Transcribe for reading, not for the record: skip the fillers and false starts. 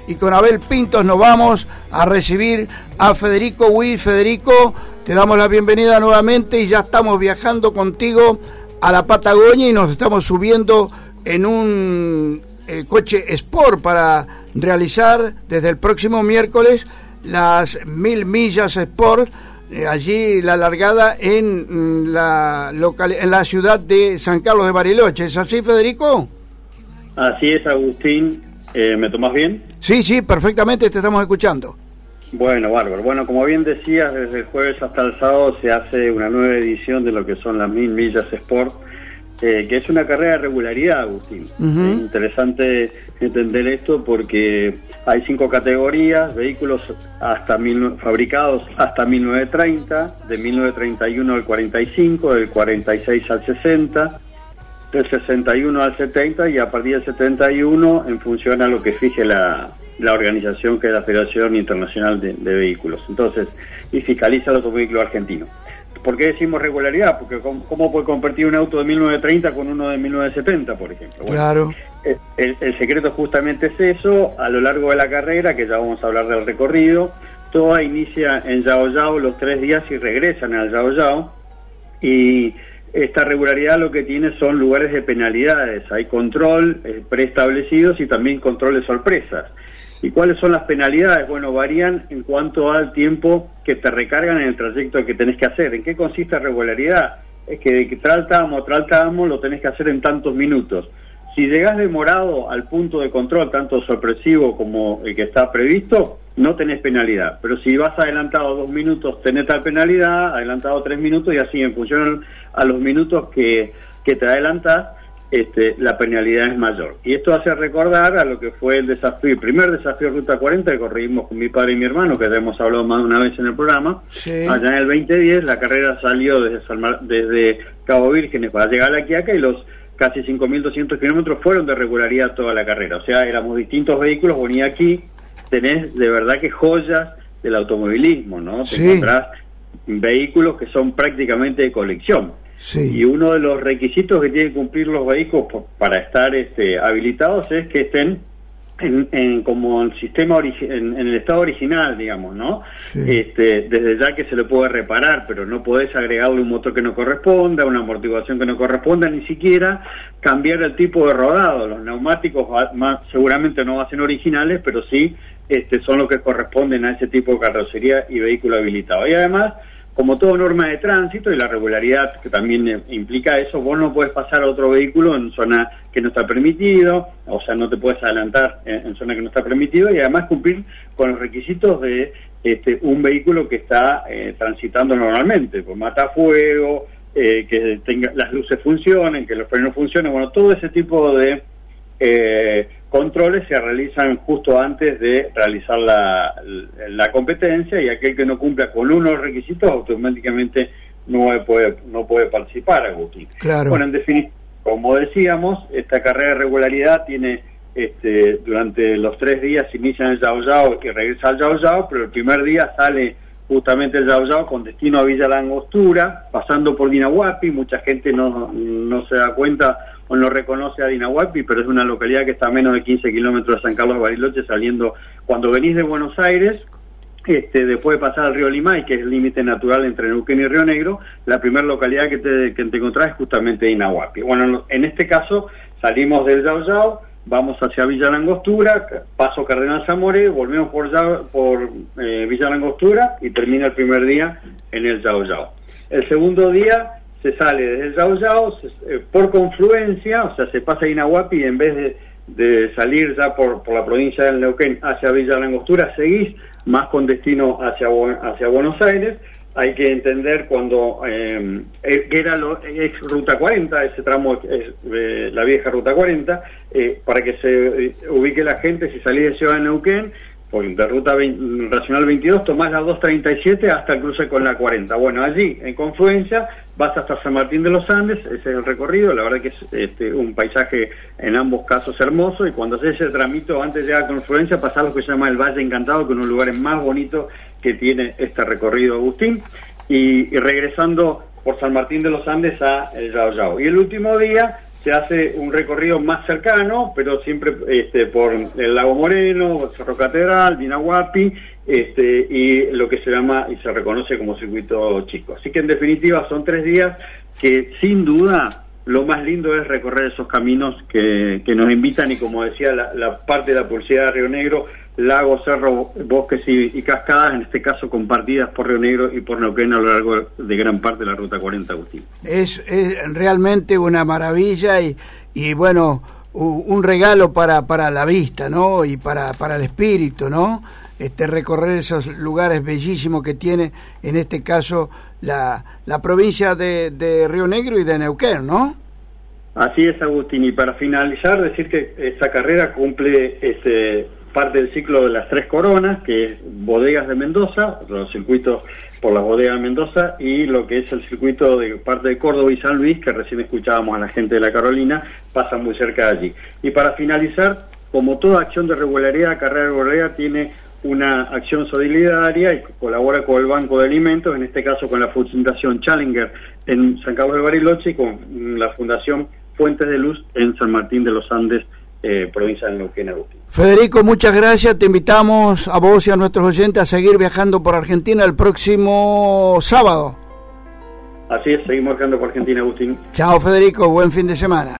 y con Abel Pintos nos vamos a recibir a Federico Witt. Federico, te damos la bienvenida nuevamente y ya estamos viajando contigo a la Patagonia y nos estamos subiendo en un coche Sport para realizar desde el próximo miércoles las 1000 millas Sport, allí la largada en la ciudad de San Carlos de Bariloche. ¿Es así, Federico? Así es, Agustín. ¿Me tomás bien? Sí, perfectamente, te estamos escuchando. Bueno, bárbaro. Bueno, como bien decías, desde el jueves hasta el sábado se hace una nueva edición de lo que son las 1000 millas Sport, que es una carrera de regularidad, Agustín. Uh-huh. Es interesante entender esto porque hay 5 categorías: vehículos fabricados hasta 1930, de 1931 al 45, del 46 al 60, del 61 al 70 y a partir del 71 en función a lo que fije la organización, que es la Federación Internacional de Vehículos. Entonces, y fiscaliza el automóvil argentino. ¿Por qué decimos regularidad? Porque ¿cómo puede competir un auto de 1930 con uno de 1970, por ejemplo? Bueno, claro. El secreto justamente es eso. A lo largo de la carrera, que ya vamos a hablar del recorrido, toda inicia en Yao Yao los 3 días y regresan al Yao Yao. Y esta regularidad lo que tiene son lugares de penalidades. Hay control preestablecidos y también controles sorpresas. ¿Y cuáles son las penalidades? Bueno, varían en cuanto al tiempo que te recargan en el trayecto que tenés que hacer. ¿En qué consiste la regularidad? Es que de traltamo lo tenés que hacer en tantos minutos. Si llegás demorado al punto de control, tanto sorpresivo como el que está previsto, no tenés penalidad. Pero si vas adelantado 2 minutos, tenés tal penalidad, adelantado 3 minutos, y así en función a los minutos que te adelantás, la penalidad es mayor. Y esto hace recordar a lo que fue el primer desafío Ruta 40 que corrimos con mi padre y mi hermano, que ya hemos hablado más de una vez en el programa. Sí. Allá en el 2010 la carrera salió desde Cabo Vírgenes para llegar a La Quiaca, y los casi 5.200 kilómetros fueron de regularidad toda la carrera. O sea, éramos distintos vehículos. Bueno, y aquí tenés de verdad que joyas del automovilismo, ¿no? Sí. Te encontrás vehículos que son prácticamente de colección. Sí. Y uno de los requisitos que tienen que cumplir los vehículos para estar habilitados es que estén como el sistema en el estado original, digamos, ¿no? Sí. Desde ya que se le puede reparar, pero no podés agregarle un motor que no corresponda, una amortiguación que no corresponda, ni siquiera cambiar el tipo de rodado. Los neumáticos seguramente no van a ser originales, pero sí son los que corresponden a ese tipo de carrocería y vehículo habilitado. Y además, como toda norma de tránsito, y la regularidad que también implica eso, vos no puedes pasar a otro vehículo en zona que no está permitido, o sea, no te puedes adelantar en zona que no está permitido, y además cumplir con los requisitos de un vehículo que está transitando normalmente, pues matafuego, que las luces funcionen, que los frenos funcionen, bueno, todo ese tipo de controles se realizan justo antes de realizar la competencia, y aquel que no cumpla con uno de los requisitos automáticamente no puede participar, Agustín. Claro. Bueno, en definitiva, como decíamos, esta carrera de regularidad tiene durante los 3 días inicia en el Yao Yao y regresa al Yao Yao, pero el primer día sale justamente el Yao Yao con destino a Villa La Angostura, pasando por Dinahuapi. Mucha gente no se da cuenta o no reconoce a Dinahuapi, pero es una localidad que está a menos de 15 kilómetros de San Carlos de Bariloche, saliendo cuando venís de Buenos Aires, después de pasar al río Limay, que es el límite natural entre Neuquén y Río Negro. La primera localidad que te encontrás es justamente Dinahuapi. Bueno, en este caso salimos del Yao Yao, vamos hacia Villa La Angostura, paso Cardenal Zamoré, volvemos por Villa La Angostura y termina el primer día en el Yao Yao. El segundo día se sale desde el Yao Yao por confluencia, o sea, se pasa a Dinahuapi, y en vez de salir ya por la provincia del Neuquén hacia Villa La Angostura, seguís más con destino hacia Buenos Aires. Hay que entender cuando que era ex Ruta 40, ese tramo es la vieja Ruta 40, para que se ubique la gente. Si salís de Ciudad de Neuquén, de Ruta Racional 22, tomás la 237 hasta el cruce con la 40. Bueno, allí, en confluencia, vas hasta San Martín de los Andes. Ese es el recorrido. La verdad que es un paisaje en ambos casos hermoso, y cuando haces ese tramito antes de llegar a confluencia, pasás lo que se llama el Valle Encantado, que es uno de los lugares más bonitos que tiene este recorrido, Agustín, y regresando por San Martín de los Andes a el Yao Yao. Y el último día se hace un recorrido más cercano, pero siempre por el Lago Moreno, Cerro Catedral, Vinahuapi, y lo que se llama y se reconoce como circuito chico. Así que en definitiva son 3 días que sin duda lo más lindo es recorrer esos caminos que nos invitan, y como decía la parte de la publicidad de Río Negro, lagos, cerros, bosques y cascadas, en este caso compartidas por Río Negro y por Neuquén a lo largo de gran parte de la Ruta 40, Agustín. Es realmente una maravilla y bueno, un regalo para la vista, ¿no? Y para el espíritu, ¿no? Recorrer esos lugares bellísimos que tiene, en este caso, la provincia de Río Negro y de Neuquén, ¿no? Así es, Agustín. Y para finalizar, decir que esta carrera cumple parte del ciclo de las 3 coronas, que es Bodegas de Mendoza, los circuitos por las Bodegas de Mendoza, y lo que es el circuito de parte de Córdoba y San Luis, que recién escuchábamos a la gente de la Carolina, pasa muy cerca de allí. Y para finalizar, como toda acción de regularidad, carrera de regularidad tiene una acción solidaria y colabora con el Banco de Alimentos, en este caso con la Fundación Challenger en San Carlos de Bariloche y con la Fundación Fuentes de Luz en San Martín de los Andes, provincia de Neuquén, Agustín. Federico, muchas gracias. Te invitamos a vos y a nuestros oyentes a seguir viajando por Argentina el próximo sábado. Así es, seguimos viajando por Argentina, Agustín. Chao, Federico, buen fin de semana.